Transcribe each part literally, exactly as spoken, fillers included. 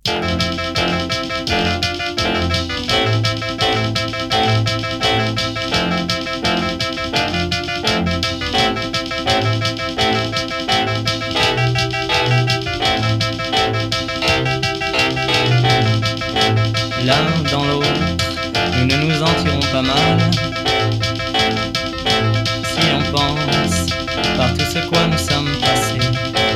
L'un dans l'autre, nous ne nous en tirons pas mal. Si on pense par tout ce quoi nous sommes passés,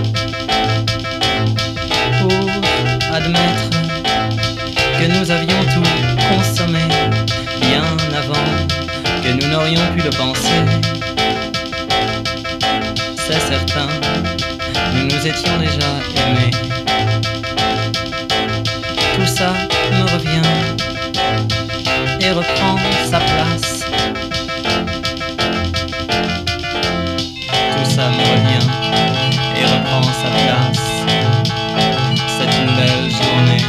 pour admettre que nous avions tout consommé bien avant que nous n'aurions pu le penser. C'est certain, nous nous étions déjà aimés. Tout ça me revient et reprend sa place. Tout ça me revient et reprend sa place. C'est une belle journée.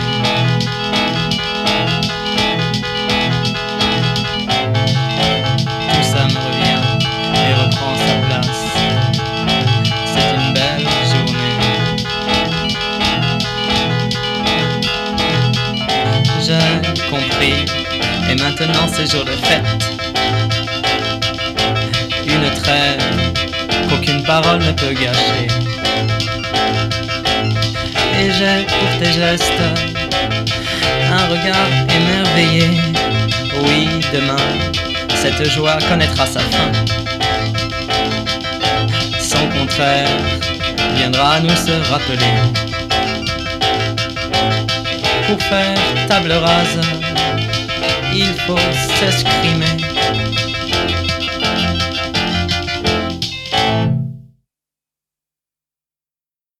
Tout ça me revient et reprend sa place. C'est une belle journée. J'ai compris, et maintenant c'est jour de fête. Une trêve qu'aucune parole ne peut gâcher. Et j'ai pour tes gestes un regard émerveillé. Oui, demain, cette joie connaîtra sa fin. Son contraire viendra nous se rappeler. Pour faire table rase, il faut s'escrimer.